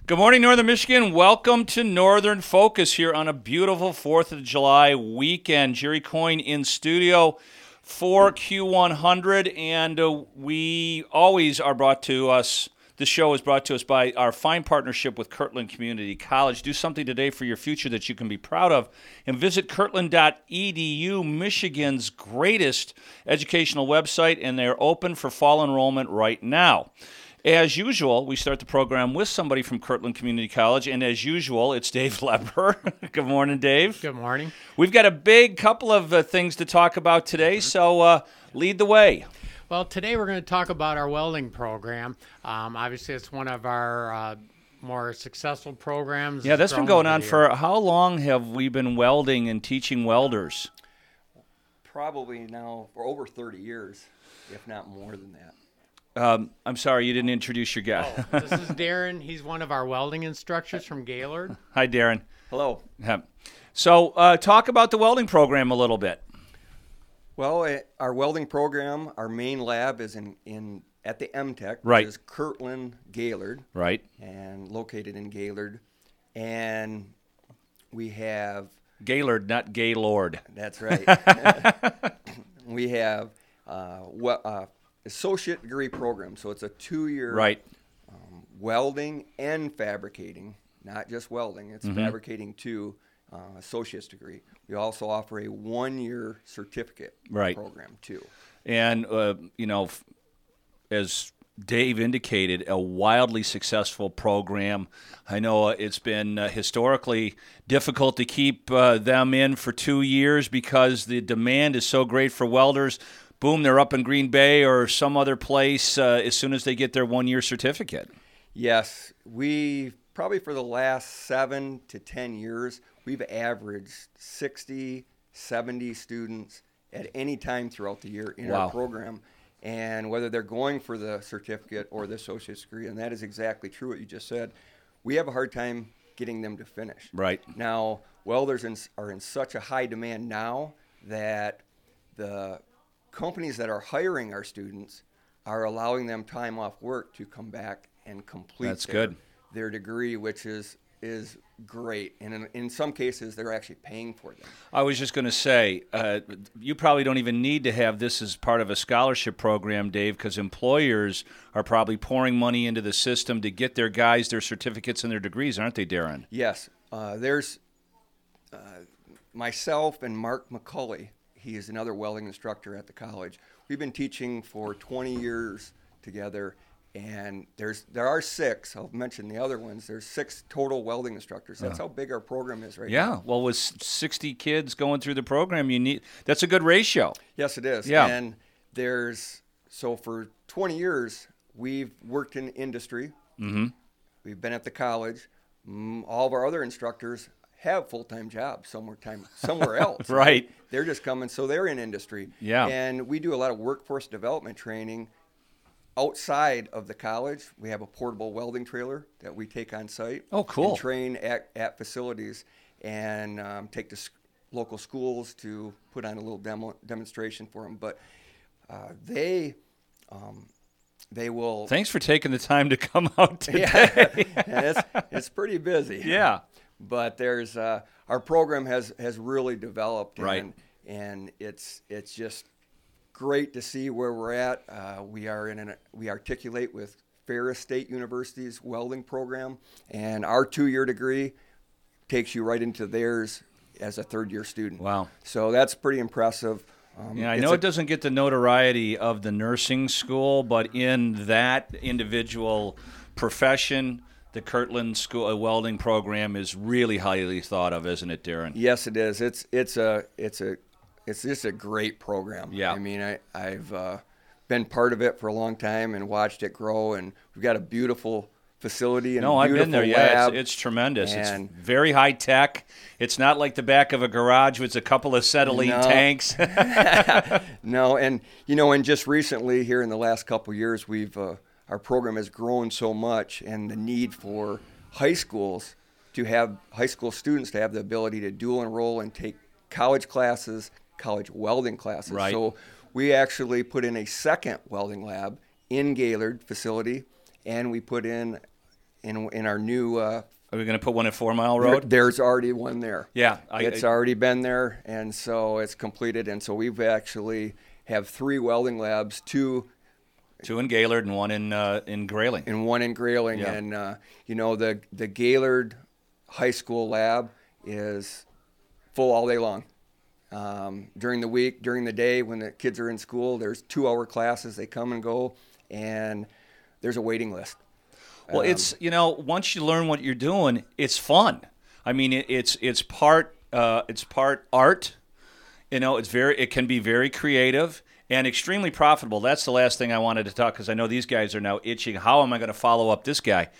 Good morning, Northern Michigan. Welcome to Northern Focus here on a beautiful 4th of July weekend. Jerry Coyne in studio for Q100, and we always are brought to us. This show is brought to us by our fine partnership with Kirtland Community College. Do something today for your future that you can be proud of, and visit kirtland.edu, Michigan's greatest educational website, and they're open for fall enrollment right now. As usual, we start the program with somebody from Kirtland Community College, and as usual, it's Dave Lepper. Good morning, Dave. Good morning. We've got a big couple of things to talk about today, so lead the way. Well, today we're going to talk about our welding program. Obviously, it's one of our more successful programs. Yeah, that's been going on for how long have we been welding and teaching welders? Probably now for over 30 years, if not more than that. I'm sorry, you didn't introduce your guy. This is Darren. He's one of our welding instructors from Gaylord. Hi, Darren. Hello. So talk about the welding program a little bit. Well, our welding program, our main lab is at the MTech, Right. which is Kirtland Gaylord, Right. and located in Gaylord. And we have, Gaylord, not Gaylord. that's right, we have associate degree program. So it's a 2-year Right. welding and fabricating, not just welding. It's fabricating too, associate's degree. We also offer a 1-year certificate Right. program too. And, as Dave indicated, a wildly successful program. I know it's been historically difficult to keep them in for 2 years because the demand is so great for welders. Boom, they're up in Green Bay or some other place as soon as they get their 1-year certificate. Yes, we probably for the last 7 to 10 years, we've averaged 60, 70 students at any time throughout the year in Wow. our program. And whether they're going for the certificate or the associate's degree, and that is exactly true what you just said, we have a hard time getting them to finish. Right. Now, welders are in such a high demand now that the companies that are hiring our students are allowing them time off work to come back and complete That's good. their degree, which is great. And in some cases, they're actually paying for them. I was just going to say, you probably don't even need to have this as part of a scholarship program, Dave, because employers are probably pouring money into the system to get their guys their certificates and their degrees, aren't they, Darren? Yes. There's myself and Mark McCulley. He is another welding instructor at the college. We've been teaching for 20 years together, and there are 6. I'll mention the other ones. There's 6 total welding instructors. That's how big our program is right now. Yeah, well, with 60 kids going through the program, that's a good ratio. Yes, it is. Yeah. And so for 20 years, we've worked in industry. Mm-hmm. We've been at the college. All of our other instructors have full-time jobs somewhere else. Right. They're just coming, so they're in industry. Yeah. And we do a lot of workforce development training outside of the college. We have a portable welding trailer that we take on site. Oh, cool. And train at facilities and take to local schools to put on a little demonstration for them. But they will. Thanks for taking the time to come out today. Yeah, it's pretty busy. Yeah. But there's our program has really developed, Right. and it's just great to see where we're at. We articulate with Ferris State University's welding program, and our 2-year degree takes you right into theirs as a 3rd-year student. Wow. So that's pretty impressive. Yeah, I know it doesn't get the notoriety of the nursing school, but in that individual profession, the Kirtland School welding program is really highly thought of, isn't it, Darren? Yes, it is. It's just a great program. Yeah. I mean, I've been part of it for a long time and watched it grow, and we've got a beautiful facility and No, a I've beautiful been there. Yeah, lab. it's tremendous. And- it's very high tech. It's not like the back of a garage with a couple of acetylene No. tanks. No, and just recently here in the last couple of years, our program has grown so much, and the need for high school students to have the ability to dual enroll and take college classes, college welding classes. Right. So we actually put in a second welding lab in Gaylord facility, and we put in in our new. Are we going to put one at 4 Mile Road? There's already one there. Yeah, it's already been there, and so it's completed. And so we've actually have 3 welding labs, two in Gaylord and one in Grayling. And one in Grayling, Yeah. and the Gaylord High School lab is full all day long. During the week, during the day, when the kids are in school, there's 2-hour classes. They come and go, and there's a waiting list. Well, it's once you learn what you're doing, it's fun. I mean, it's part art. It can be very creative and extremely profitable. That's the last thing I wanted to talk, because I know these guys are now itching. How am I going to follow up this guy?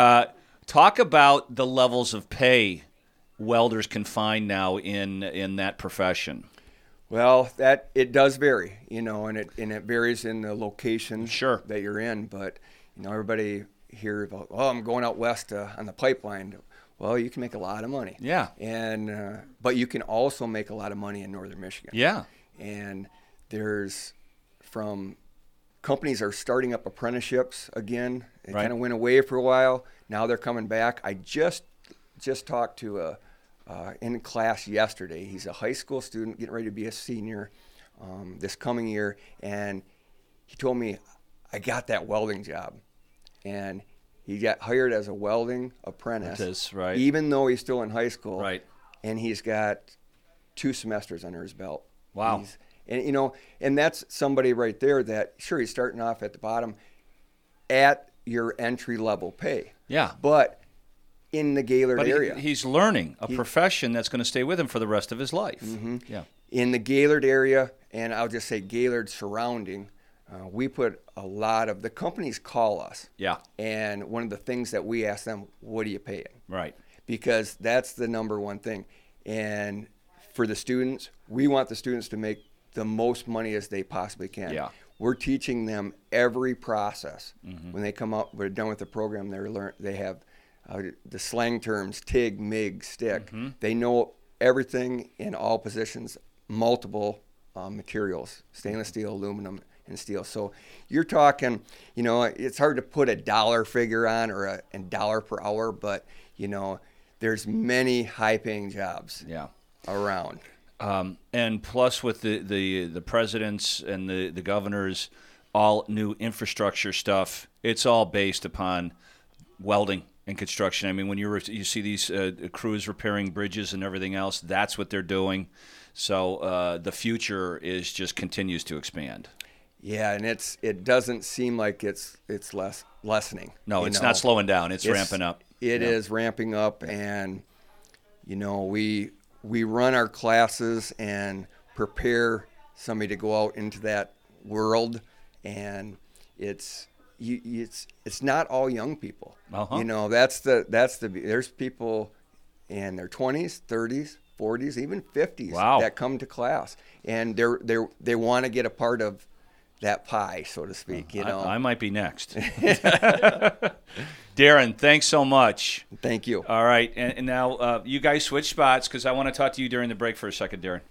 Talk about the levels of pay welders can find now in that profession. Well, that it does vary, and it varies in the location Sure. that you're in. But everybody hear about, I'm going out west on the pipeline. Well, you can make a lot of money. Yeah. And but you can also make a lot of money in northern Michigan. Yeah. And there's companies are starting up apprenticeships again. They Right. kind of went away for a while. Now they're coming back. I just talked to in class yesterday. He's a high school student getting ready to be a senior this coming year, and he told me, I got that welding job. And he got hired as a welding apprentice. Apprentice, right. Even though he's still in high school. Right. And he's got 2 semesters under his belt. Wow. And that's somebody right there that, sure, he's starting off at the bottom at your entry level pay. Yeah. But in the Gaylord area. He's learning a profession that's going to stay with him for the rest of his life. Mm-hmm. Yeah. In the Gaylord area, and I'll just say Gaylord surrounding, we put a lot of, the companies call us. Yeah. And one of the things that we ask them, what are you paying? Right. Because that's the number one thing. And for the students, we want the students to make the most money as they possibly can. Yeah. We're teaching them every process. Mm-hmm. When they come out, we're done with the program, they have the slang terms, TIG, MIG, stick. Mm-hmm. They know everything in all positions, multiple materials, stainless steel, aluminum, and steel. So you're talking, it's hard to put a dollar figure on or a dollar per hour, but, there's many high-paying jobs around. And plus with the presidents and the governors, all new infrastructure stuff, it's all based upon welding and construction. I mean, when you see these crews repairing bridges and everything else, that's what they're doing. So the future just continues to expand. Yeah, and it doesn't seem like it's lessening. No, it's not slowing down. It's ramping up. It is ramping up, and we run our classes and prepare somebody to go out into that world, and it's not all young people. Uh-huh. There's people in their 20s, 30s, 40s, even 50s that come to class, and they want to get a part of that pie, so to speak. I might be next. Darren, thanks so much. Thank you. All right, and now you guys switch spots because I want to talk to you during the break for a second, Darren.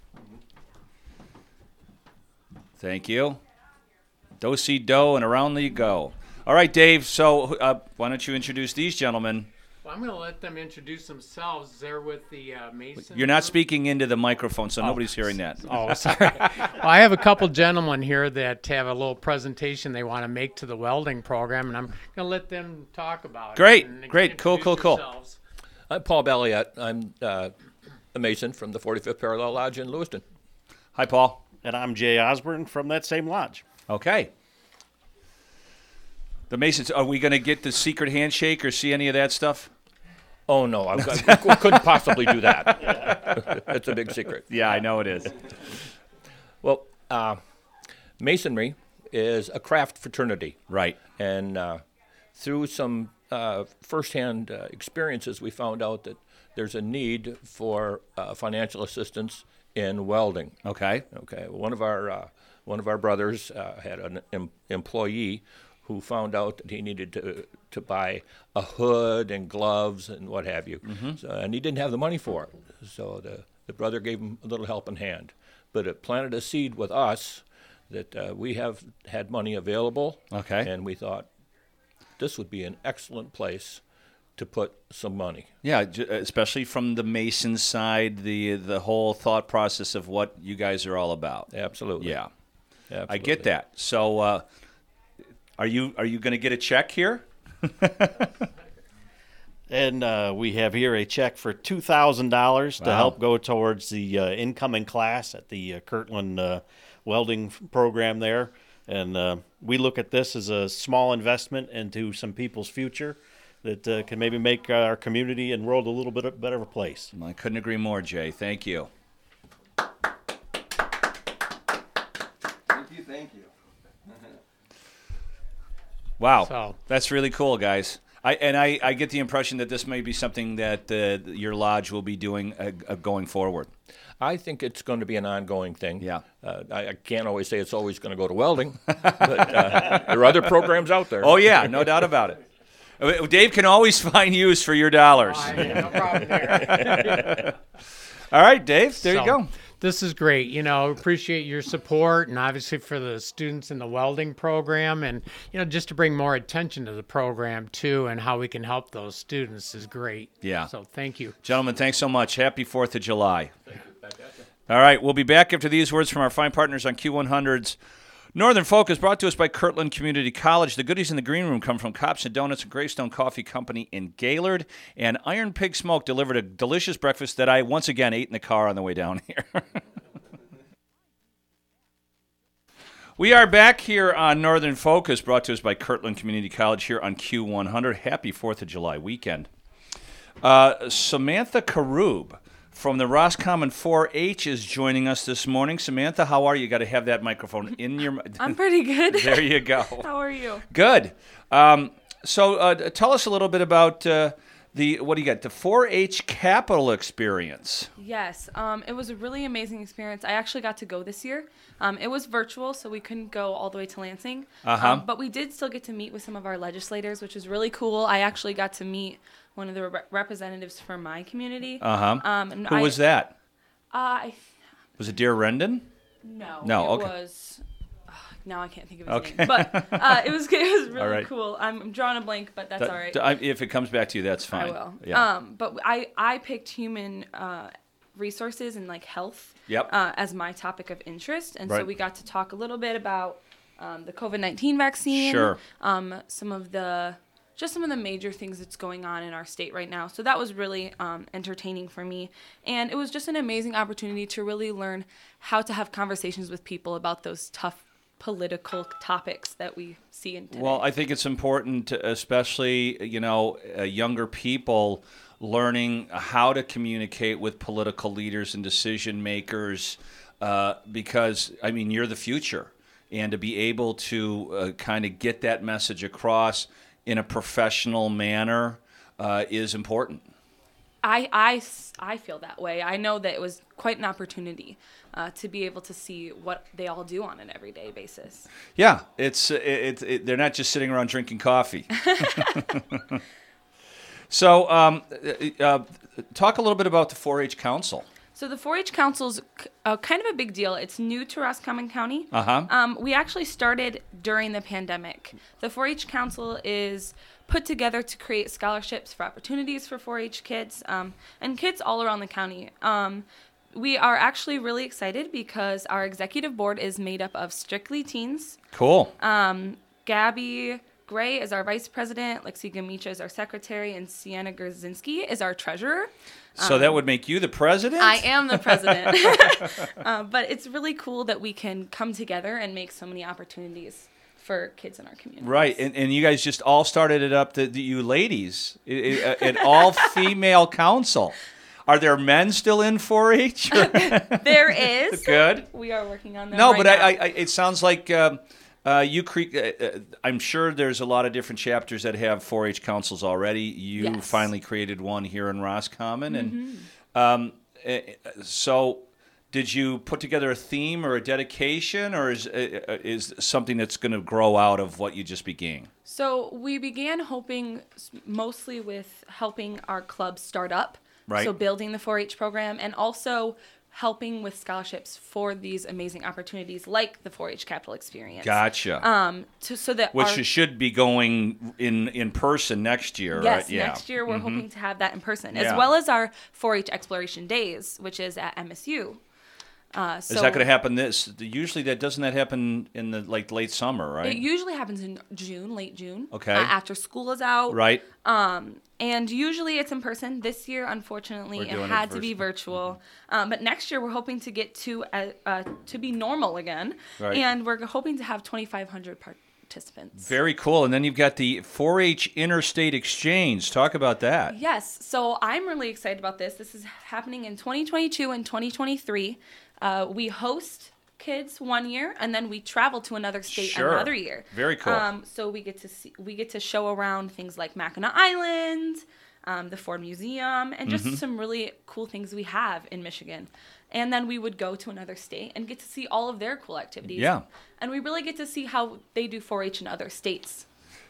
Thank you. Do-si-do, and around you go. All right, Dave, so why don't you introduce these gentlemen? Well, I'm going to let them introduce themselves. They're with the Mason. You're not speaking into the microphone, so nobody's hearing that. Oh, sorry. Well, I have a couple gentlemen here that have a little presentation they want to make to the welding program, and I'm going to let them talk about Great, it. great, cool. Yourselves. I'm Paul Balliet. I'm a Mason from the 45th Parallel Lodge in Lewiston. Hi, Paul. And I'm Jay Osborne from that same lodge. Okay. The Masons, are we going to get the secret handshake or see any of that stuff? Oh, no, we couldn't possibly do that. It's a big secret. Yeah, I know it is. Well, Masonry is a craft fraternity. Right. And through some firsthand experiences, we found out that there's a need for financial assistance in welding. Okay. One of our brothers had an employee who found out that he needed to buy a hood and gloves and what have you. Mm-hmm. So, and he didn't have the money for it. So the brother gave him a little helping hand. But it planted a seed with us that we have had money available. Okay. And we thought this would be an excellent place to put some money. Yeah, especially from the Mason side, the whole thought process of what you guys are all about. Absolutely. Yeah, Absolutely. I get that. So, are you going to get a check here? And we have here a check for $2,000 to Wow. help go towards the incoming class at the Kirtland welding program there. And we look at this as a small investment into some people's future that can maybe make our community and world a little bit better of a place. I couldn't agree more, Jay. Thank you. Thank you. Wow, So- that's really cool, guys. I get the impression that this may be something that your lodge will be doing going forward. I think it's going to be an ongoing thing. Yeah. I can't always say it's always going to go to welding, but there are other programs out there. Oh yeah, no doubt about it. Dave can always find use for your dollars. No problem there. All right, Dave, there you So, go. This is great. Appreciate your support, and obviously for the students in the welding program, and just to bring more attention to the program too, and how we can help those students is great. Yeah. So thank you. Gentlemen, thanks so much. Happy 4th of July. All right, we'll be back after these words from our fine partners on Q100's Northern Focus, brought to us by Kirtland Community College. The goodies in the green room come from Cops and Donuts and Greystone Coffee Company in Gaylord. And Iron Pig Smoke delivered a delicious breakfast that I once again ate in the car on the way down here. We are back here on Northern Focus, brought to us by Kirtland Community College here on Q100. Happy 4th of July weekend. Samantha Karub from the Roscommon 4-H is joining us this morning. Samantha, how are you? Got to have that microphone in your... I'm pretty good. There you go. How are you? Good. So tell us a little bit about what do you got? The 4-H Capital Experience. Yes, it was a really amazing experience. I actually got to go this year. It was virtual, so we couldn't go all the way to Lansing. But we did still get to meet with some of our legislators, which was really cool. I actually got to meet one of the representatives from my community. Who was that? Was it Dear Rendon? No. No, It okay. was. Now I can't think of his name, but it was really right. cool. I'm drawing a blank, but that's all right. If it comes back to you, that's fine. I will. Yeah. But I picked human resources and health Yep. as my topic of interest, and so Right. we got to talk a little bit about the COVID-19 vaccine. Sure. Some of the major things that's going on in our state right now. So that was really entertaining for me, and it was just an amazing opportunity to really learn how to have conversations with people about those tough political topics that we see in today. Well, I think it's important, especially, younger people learning how to communicate with political leaders and decision makers because, you're the future. And to be able to kind of get that message across in a professional manner is important. I feel that way. I know that it was quite an opportunity to be able to see what they all do on an everyday basis. Yeah, they're not just sitting around drinking coffee. So, talk a little bit about the 4-H Council. So the 4-H Council's kind of a big deal. It's new to Roscommon County. We actually started during the pandemic. The 4-H Council is put together to create scholarships for opportunities for 4-H kids and kids all around the county. We are actually really excited because our executive board is made up of strictly teens. Cool. Gabby Gray is our vice president, Lexi Gamicha is our secretary, and Sienna Grzinski is our treasurer. So that would make you the president? I am the president. But it's really cool that we can come together and make so many opportunities for kids in our community. Right, and you guys just all started it up, you ladies, an all-female council. Are there men still in 4-H? There is. Good. We are working on that. No, right but now. it sounds like I'm sure there's a lot of different chapters that have 4-H councils already. You Yes. finally created one here in Roscommon, Mm-hmm. and so did you put together a theme or a dedication, or is something that's going to grow out of what you just began? So we began hoping mostly with helping our club start up. Right. So building the 4-H program and also helping with scholarships for these amazing opportunities like the 4-H Capital Experience. Gotcha. So that Which should be going in person next year, yes, right? Yeah. next year we're hoping to have that in person, Yeah. as well as our 4-H Exploration Days, which is at MSU. Is that going to happen usually doesn't that happen in the late summer, right? It usually happens in June, late June. Okay. After school is out. Right. And usually it's in person. This year, unfortunately, We're it doing it had to be virtual. But next year, we're hoping to get to be normal again. Right. And we're hoping to have 2,500 participants. Very cool. And then you've got the 4-H Interstate Exchange. Talk about that. Yes. So I'm really excited about this. This is happening in 2022 and 2023. We host kids 1 year, and then we travel to another state another year. Very cool. So we get to show around things like Mackinac Island, the Ford Museum, and just some really cool things we have in Michigan. And then we would go to another state and get to see all of their cool activities. Yeah. And we really get to see how they do 4-H in other states.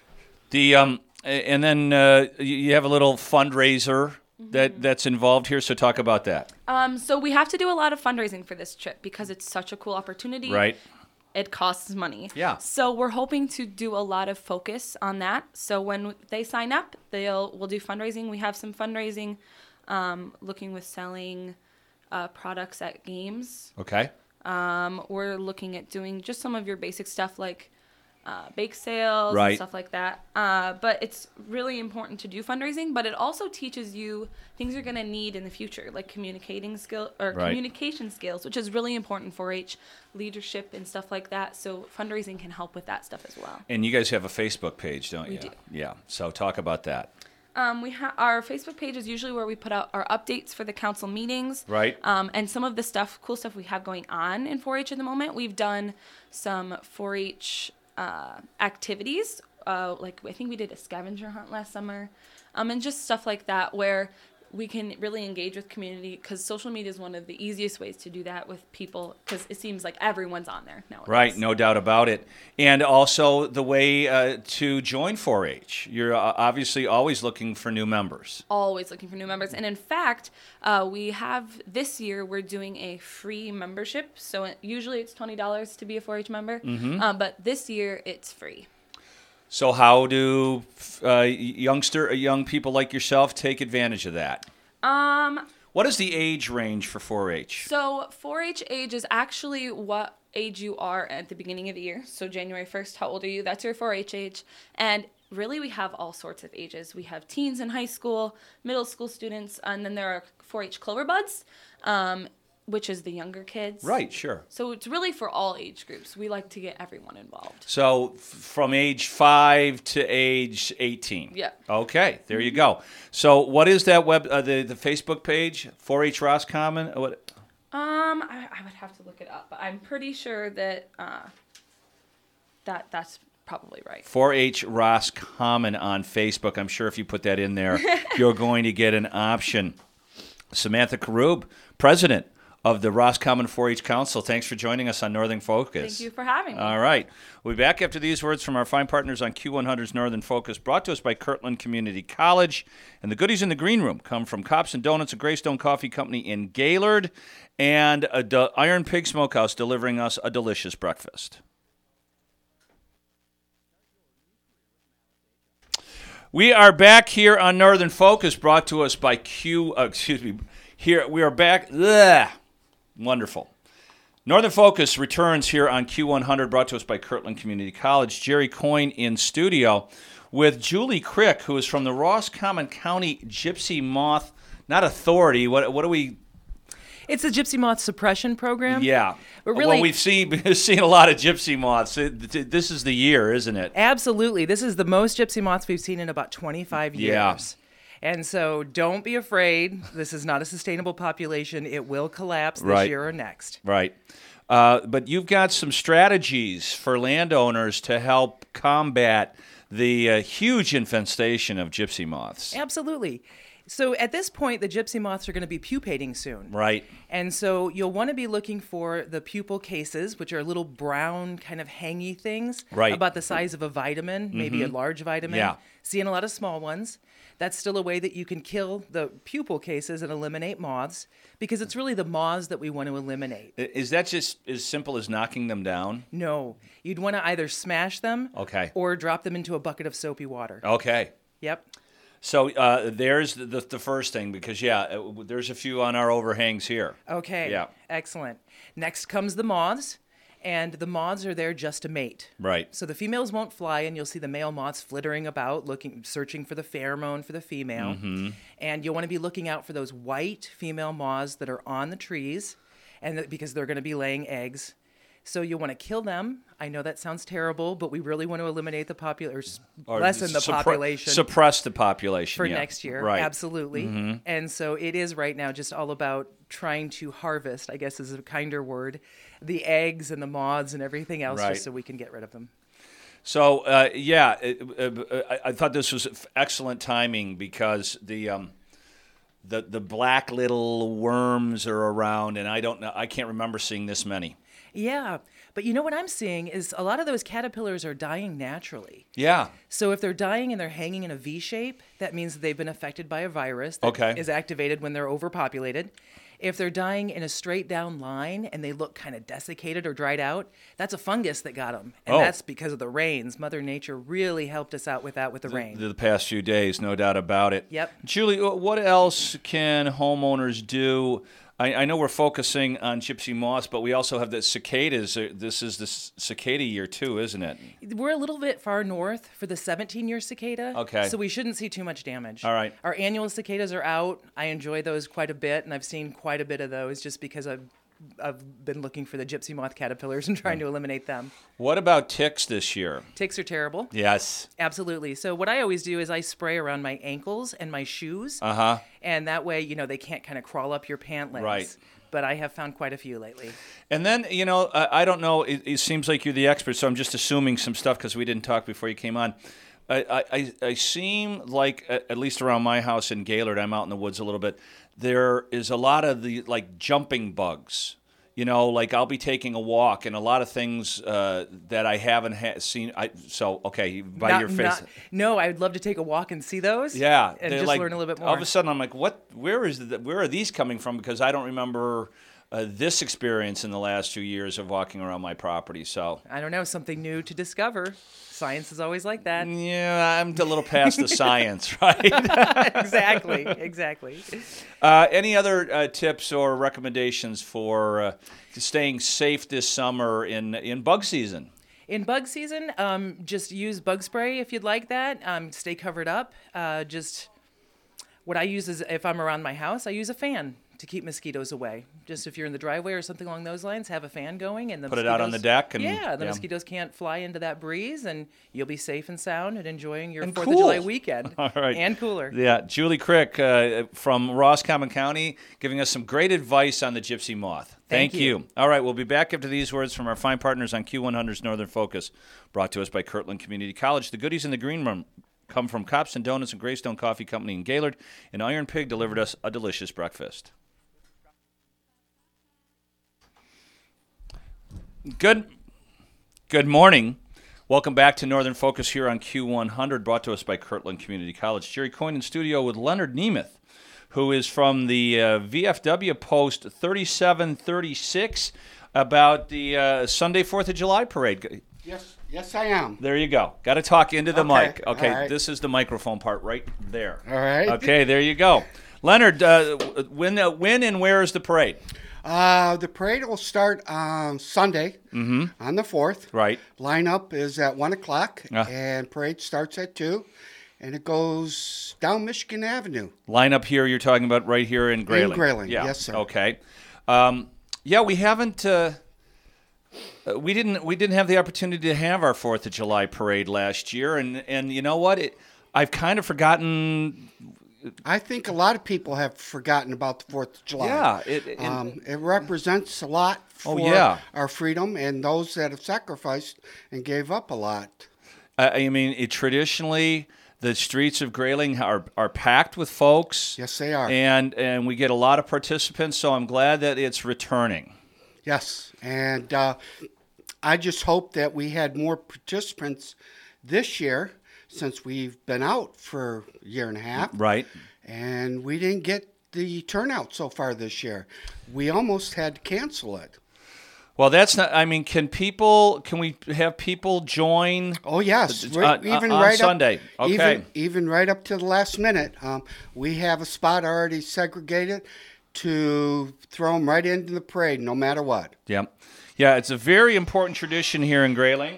And then you have a little fundraiser that's involved here. So talk about that. So we have to do a lot of fundraising for this trip because it's such a cool opportunity. Right. It costs money. Yeah. So we're hoping to do a lot of focus on that. So when they sign up, we'll do fundraising. We have some fundraising, looking with selling products at games. Okay. We're looking at doing just some of your basic stuff like bake sales Right. and stuff like that. But it's really important to do fundraising, but it also teaches you things you're going to need in the future, like communication skills, which is really important for H, leadership and stuff like that. So fundraising can help with that stuff as well. And you guys have a Facebook page, don't you? We do. Yeah. So talk about that. Our Facebook page is usually where we put out our updates for the council meetings. Right. And some of the cool stuff we have going on in 4-H at the moment. We've done some 4-H activities. Like I think we did a scavenger hunt last summer. And just stuff like that where we can really engage with community, because social media is one of the easiest ways to do that with people, because it seems like everyone's on there nowadays. Right, no doubt about it. And also the way to join 4-H. You're obviously always looking for new members. Always looking for new members. And in fact, we have this year, we're doing a free membership. So usually it's $20 to be a 4-H member. But this year it's free. So how do young people like yourself take advantage of that? What is the age range for 4-H? So 4-H age is actually what age you are at the beginning of the year. So January 1st, how old are you? That's your 4-H age. And really we have all sorts of ages. We have teens in high school, middle school students, and then there are 4-H Clover Buds, which is the younger kids. Right, sure. So it's really for all age groups. We like to get everyone involved. So from age 5 to age 18. Yeah. Okay, there you go. So what is that the Facebook page? 4-H Roscommon? What? I would have to look it up, but I'm pretty sure that that's probably right. 4-H Roscommon on Facebook. I'm sure if you put that in there, you're going to get an option. Samantha Karub, president of the Roscommon 4-H Council. Thanks for joining us on Northern Focus. Thank you for having me. All right. We'll be back after these words from our fine partners on Q100's Northern Focus, brought to us by Kirtland Community College. And the goodies in the green room come from Cops and Donuts, a Greystone Coffee Company in Gaylord, and Iron Pig Smokehouse delivering us a delicious breakfast. We are back here on Northern Focus, brought to us by Here we are back. Ugh. Wonderful. Northern Focus returns here on Q100, brought to us by Kirtland Community College. Jerry Coyne in studio with Julie Crick, who is from the Roscommon County Gypsy Moth, not authority. What do we? It's a gypsy moth suppression program. Yeah. But really, well, we've seen a lot of gypsy moths. This is the year, isn't it? Absolutely. This is the most gypsy moths we've seen in about 25 years. Yeah. And so don't be afraid. This is not a sustainable population. It will collapse this year or next. Right. But you've got some strategies for landowners to help combat the huge infestation of gypsy moths. Absolutely. So at this point, the gypsy moths are going to be pupating soon. Right. And so you'll want to be looking for the pupal cases, which are little brown kind of hangy things. Right. About the size of a vitamin, maybe a large vitamin. Yeah. Seeing a lot of small ones. That's still a way that you can kill the pupal cases and eliminate moths, because it's really the moths that we want to eliminate. Is that just as simple as knocking them down? No, you'd want to either smash them or drop them into a bucket of soapy water. Okay. Yep. So there's the first thing, because, there's a few on our overhangs here. Okay. Yeah. Excellent. Next comes the moths, and the moths are there just to mate. Right. So the females won't fly, and you'll see the male moths flittering about, searching for the pheromone for the female. Mm-hmm. And you'll want to be looking out for those white female moths that are on the trees, because they're going to be laying eggs. So you want to kill them. I know that sounds terrible, but we really want to eliminate the population, lessen the population. Suppress the population. For next year. Right. Absolutely. Mm-hmm. And so it is right now just all about trying to harvest, I guess is a kinder word, the eggs and the moths and everything else, just so we can get rid of them. So, I thought this was excellent timing, because the black little worms are around, and I can't remember seeing this many. Yeah, but you know what I'm seeing is a lot of those caterpillars are dying naturally. Yeah. So if they're dying and they're hanging in a V shape, that means they've been affected by a virus that is activated when they're overpopulated. If they're dying in a straight down line and they look kind of desiccated or dried out, that's a fungus that got them. And that's because of the rains. Mother Nature really helped us out with that with the rain. The past few days, no doubt about it. Yep. Julie, what else can homeowners do? I know we're focusing on gypsy moths, but we also have the cicadas. This is the cicada year too, isn't it? We're a little bit far north for the 17-year cicada. Okay. So we shouldn't see too much damage. All right. Our annual cicadas are out. I enjoy those quite a bit, and I've seen quite a bit of those just because I've been looking for the gypsy moth caterpillars and trying to eliminate them. What about ticks this year? Ticks are terrible. Yes. Absolutely. So what I always do is I spray around my ankles and my shoes. And that way, they can't kind of crawl up your pant legs. Right. But I have found quite a few lately. And then, I don't know, it seems like you're the expert, so I'm just assuming some stuff because we didn't talk before you came on. I seem like, at least around my house in Gaylord, I'm out in the woods a little bit, there is a lot of the, jumping bugs. I'll be taking a walk, and a lot of things that I haven't seen. Your face. No, I would love to take a walk and see those. Yeah, and just learn a little bit more. All of a sudden, I'm like, what? Where are these coming from? Because I don't remember this experience in the last 2 years of walking around my property. So I don't know, something new to discover. Science is always like that. Yeah, I'm a little past the science, right? Exactly. Any other tips or recommendations for staying safe this summer in bug season? In bug season, just use bug spray if you'd like that. Stay covered up. Just what I use is, if I'm around my house, I use a fan to keep mosquitoes away. Just if you're in the driveway or something along those lines, have a fan going, and the put it out on the deck. And, the mosquitoes can't fly into that breeze, and you'll be safe and sound and enjoying your 4th cool. of July weekend. All right. And cooler. Yeah, Julie Crick from Roscommon County giving us some great advice on the gypsy moth. Thank you. All right, we'll be back after these words from our fine partners on Q100's Northern Focus, brought to us by Kirtland Community College. The goodies in the green room come from Cops and Donuts and Greystone Coffee Company in Gaylord, and Iron Pig delivered us a delicious breakfast. Good morning. Welcome back to Northern Focus here on Q100, brought to us by Kirtland Community College. Jerry Coyne in studio with Leonard Nemeth, who is from the VFW Post 3736 about the Sunday 4th of July parade. Yes, I am. There you go. Got to talk into the mic. Okay, right. This is the microphone part right there. All right. Okay, there you go. Leonard, when and where is the parade? The parade will start on Sunday, on the 4th. Right. Lineup is at 1 o'clock, and parade starts at 2, and it goes down Michigan Avenue. Lineup here, you're talking about right here in Grayling. In Grayling, yeah. yes, sir. Okay. We haven't. We didn't have the opportunity to have our 4th of July parade last year, and you know what? I've kind of forgotten. I think a lot of people have forgotten about the 4th of July. Yeah. It represents a lot for our freedom and those that have sacrificed and gave up a lot. Traditionally, the streets of Grayling are packed with folks. Yes, they are. And we get a lot of participants, so I'm glad that it's returning. Yes, and I just hope that we had more participants this year since we've been out for a year and a half. Right. And we didn't get the turnout so far this year. We almost had to cancel it. Well, that's not. I mean, can we have people join? Oh yes, even on Sunday. Okay. Even right up to the last minute. We have a spot already segregated to throw them right into the parade, no matter what. Yeah, yeah. It's a very important tradition here in Grayling.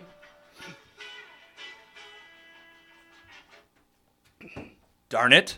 Darn it.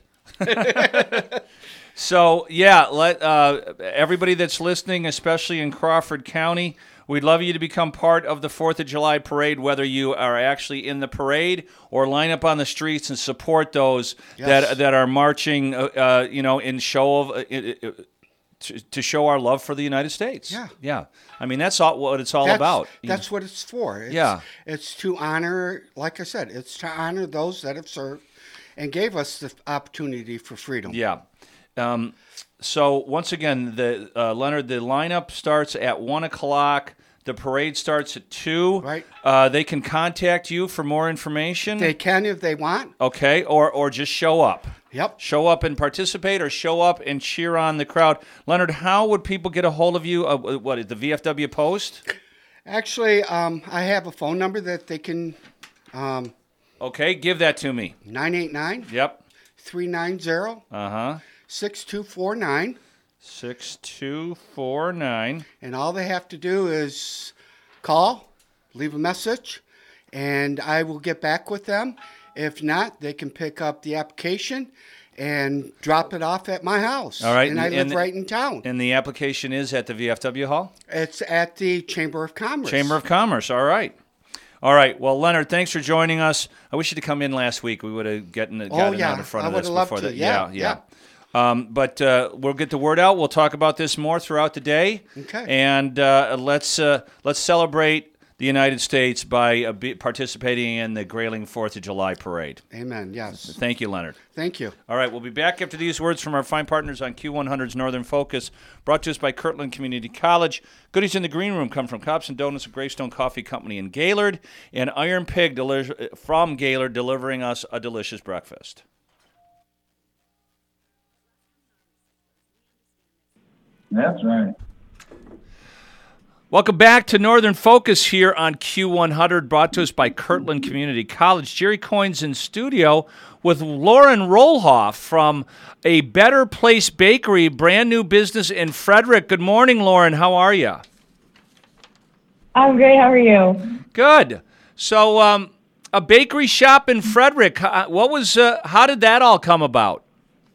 So, yeah, let everybody that's listening, especially in Crawford County, we'd love you to become part of the 4th of July parade, whether you are actually in the parade or line up on the streets and support those that are marching, in show of to show our love for the United States. Yeah. Yeah. I mean, that's what it's all about. That's what it's for. It's to honor, like I said, it's to honor those that have served and gave us the opportunity for freedom. Yeah. So once again, Leonard, the lineup starts at 1:00. The parade starts at 2. Right. They can contact you for more information. They can if they want. Okay, or just show up. Yep. Show up and participate, or show up and cheer on the crowd. Leonard, how would people get a hold of you? What is the VFW Post? Actually, I have a phone number that they can. Okay, give that to me. 989. Yep. 390. 6249. 6249. And all they have to do is call, leave a message, and I will get back with them. If not, they can pick up the application and drop it off at my house. All right. And I live right in town. And the application is at the VFW Hall? It's at the Chamber of Commerce. Chamber of Commerce. All right. All right. Well, Leonard, thanks for joining us. I wish you to come in last week. We would have gotten out in front of this before that. Yeah. But we'll get the word out. We'll talk about this more throughout the day. Okay. And let's celebrate the United States by participating in the Grayling 4th of July parade. Amen. Yes. Thank you, Leonard. Thank you. All right. We'll be back after these words from our fine partners on Q100's Northern Focus, brought to us by Kirtland Community College. Goodies in the green room come from Cops and Donuts of Greystone Coffee Company in Gaylord, and Iron Pig from Gaylord delivering us a delicious breakfast. That's right. Welcome back to Northern Focus here on Q100, brought to us by Kirtland Community College. Jerry Coyne's in studio with Lauren Rohlhoff from A Better Place Bakery, brand new business in Frederick. Good morning, Lauren. How are you? I'm great. How are you? Good. So, a bakery shop in Frederick. How did that all come about?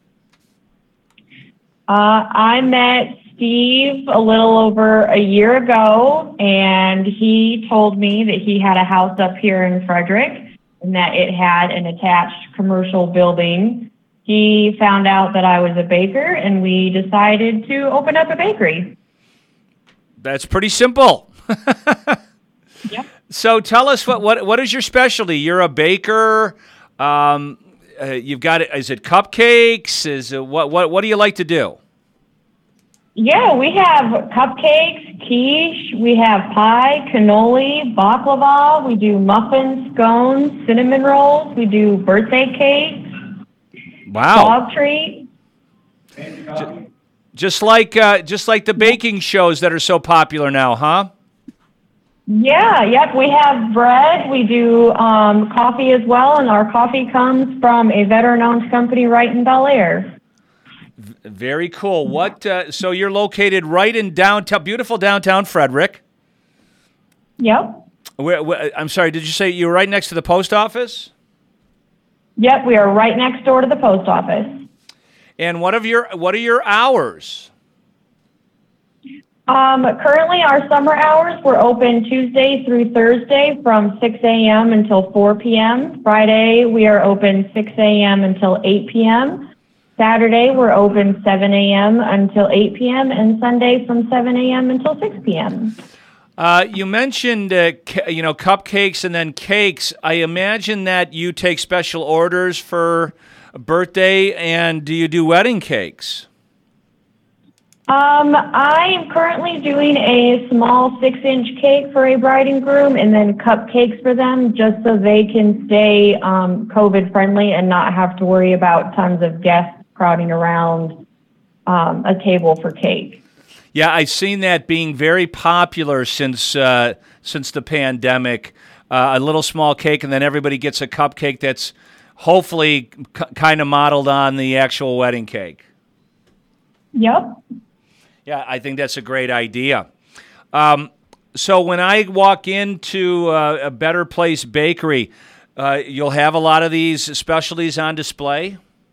I met Steve a little over a year ago, and he told me that he had a house up here in Frederick and that it had an attached commercial building. He found out that I was a baker, and we decided to open up a bakery. That's pretty simple. Yep. So tell us what is your specialty? You're a baker. You've got it. Is it cupcakes? What do you like to do? Yeah, we have cupcakes, quiche, we have pie, cannoli, baklava, we do muffins, scones, cinnamon rolls, we do birthday cakes. Wow. Dog treat. Just like the baking shows that are so popular now, huh? Yeah, yep, we have bread, we do coffee as well, and our coffee comes from a veteran-owned company right in Bel Air. Very cool. So you're located right in beautiful downtown Frederick. Yep. I'm sorry, did you say you were right next to the post office? Yep, we are right next door to the post office. And what are your hours? Currently, our summer hours, we're open Tuesday through Thursday from 6 a.m. until 4 p.m. Friday, we are open 6 a.m. until 8 p.m. Saturday, we're open 7 a.m. until 8 p.m. and Sunday from 7 a.m. until 6 p.m. You mentioned, cupcakes and then cakes. I imagine that you take special orders for a birthday, and do you do wedding cakes? I am currently doing a small 6-inch cake for a bride and groom and then cupcakes for them just so they can stay COVID friendly and not have to worry about tons of guests crowding around a table for cake. Yeah, I've seen that being very popular since the pandemic. A little small cake, and then everybody gets a cupcake that's hopefully kind of modeled on the actual wedding cake. Yep. Yeah, I think that's a great idea. So when I walk into a Better Place Bakery, you'll have a lot of these specialties on display?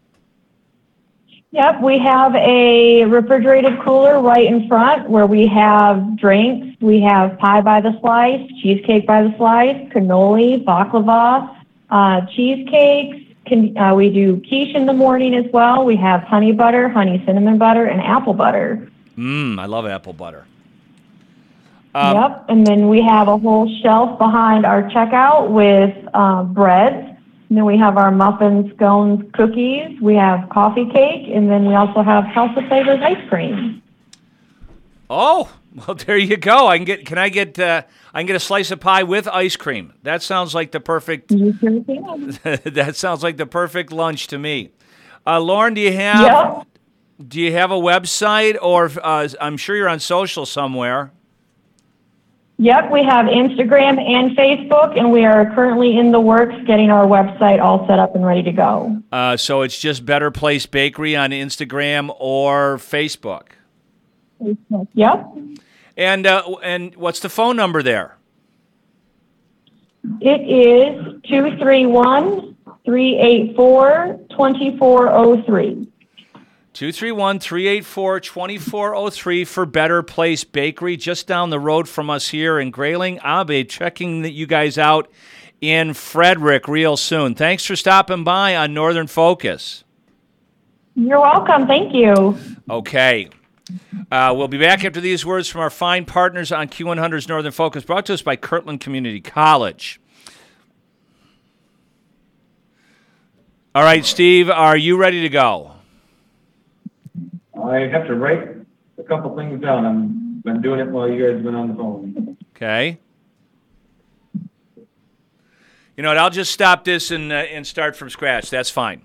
Yep, we have a refrigerated cooler right in front where we have drinks. We have pie by the slice, cheesecake by the slice, cannoli, baklava, cheesecakes. We do quiche in the morning as well. We have honey butter, honey cinnamon butter, and apple butter. I love apple butter. Yep, and then we have a whole shelf behind our checkout with breads. And then we have our muffins, scones, cookies. We have coffee cake, and then we also have House of Flavors ice cream. Oh, well, there you go. I can get a slice of pie with ice cream. That sounds like the perfect. That sounds like the perfect lunch to me. Lauren, do you have a website, or I'm sure you're on social somewhere? Yep, we have Instagram and Facebook, and we are currently in the works getting our website all set up and ready to go. So it's just Better Place Bakery on Instagram or Facebook? Facebook, yep. And what's the phone number there? It is 231-384-2403. 231-384-2403 for Better Place Bakery, just down the road from us here in Grayling. I'll be checking you guys out in Frederick real soon. Thanks for stopping by on Northern Focus. You're welcome. Thank you. Okay. We'll be back after these words from our fine partners on Q100's Northern Focus, brought to us by Kirtland Community College. All right, Steve, are you ready to go? I have to write a couple things down. I've been doing it while you guys have been on the phone. Okay. You know what? I'll just stop this and start from scratch. That's fine.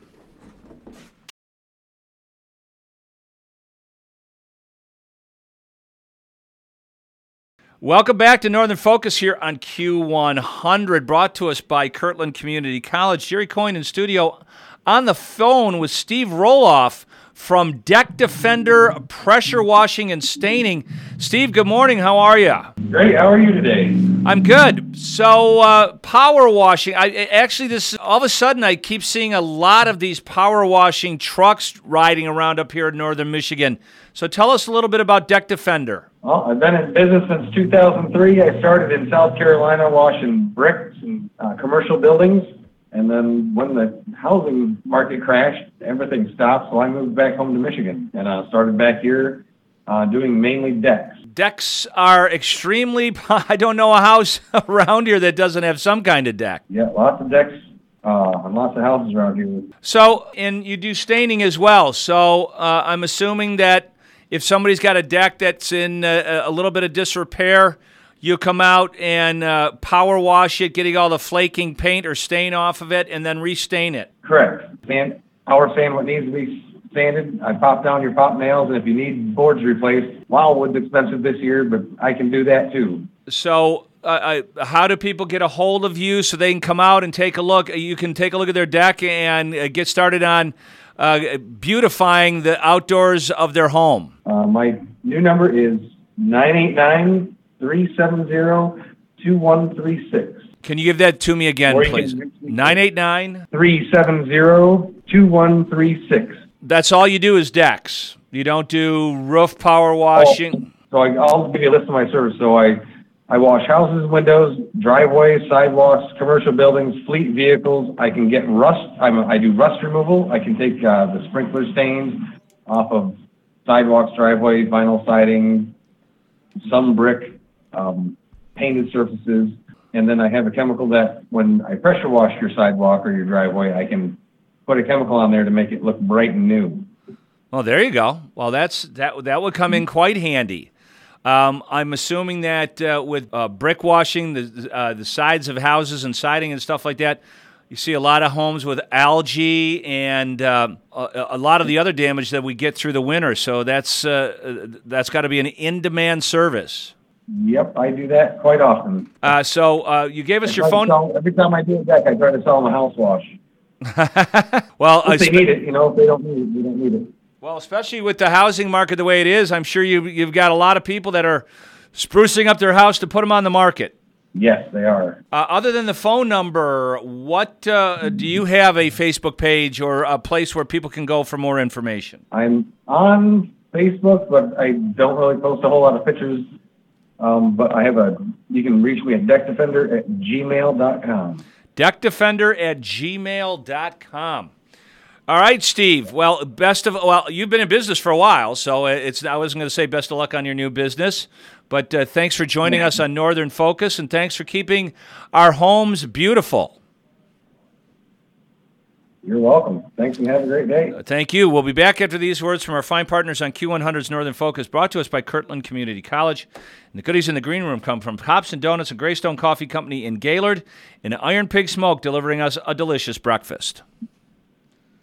Welcome back to Northern Focus here on Q100, brought to us by Kirtland Community College. Jerry Coyne in studio, on the phone with Steve Roloff from Deck Defender Pressure Washing and Staining. Steve, good morning. How are you? Great. How are you today? I'm good. So, power washing. All of a sudden, I keep seeing a lot of these power washing trucks riding around up here in northern Michigan. So tell us a little bit about Deck Defender. Well, I've been in business since 2003. I started in South Carolina washing bricks and commercial buildings. And then when the housing market crashed, everything stopped. So I moved back home to Michigan and started back here doing mainly decks. Decks are extremely, I don't know a house around here that doesn't have some kind of deck. Yeah, lots of decks and lots of houses around here. So, and you do staining as well. So I'm assuming that if somebody's got a deck that's in a little bit of disrepair, you come out and power wash it, getting all the flaking paint or stain off of it, and then restain it. Correct. Power sand what needs to be sanded. I pop down your pop nails, and if you need boards replaced, wildwood's expensive this year, but I can do that too. So how do people get a hold of you so they can come out and take a look? You can take a look at their deck and get started on beautifying the outdoors of their home. My new number is 989-370-2136. Can you give that to me again, please? 989-370-2136. That's all you do is decks. You don't do roof power washing? So I'll give you a list of my service. So I wash houses, windows, driveways, sidewalks, commercial buildings, fleet vehicles. I can get rust. I do rust removal. I can take the sprinkler stains off of sidewalks, driveways, vinyl siding, some brick, painted surfaces. And then I have a chemical that when I pressure wash your sidewalk or your driveway, I can put a chemical on there to make it look bright and new. Well, there you go. Well, that would come in quite handy. I'm assuming that with brick washing, the sides of houses and siding and stuff like that, you see a lot of homes with algae and a lot of the other damage that we get through the winter. So that's got to be an in-demand service. Yep, I do that quite often. So you gave us your phone. Every time I do a deck, I try to sell them a house wash. Well, if they need it, if they don't need it, we don't need it. Well, especially with the housing market the way it is, I'm sure you've got a lot of people that are sprucing up their house to put them on the market. Yes, they are. Other than the phone number, what do you have a Facebook page or a place where people can go for more information? I'm on Facebook, but I don't really post a whole lot of pictures. But you can reach me at deckdefender@gmail.com. Deckdefender@gmail.com. All right, Steve. Well, you've been in business for a while, so I wasn't going to say best of luck on your new business, but thanks for joining us on Northern Focus, and thanks for keeping our homes beautiful. You're welcome. Thanks, and have a great day. Thank you. We'll be back after these words from our fine partners on Q100's Northern Focus, brought to us by Kirtland Community College. And the goodies in the green room come from Hops and Donuts and Greystone Coffee Company in Gaylord, and Iron Pig Smoke delivering us a delicious breakfast.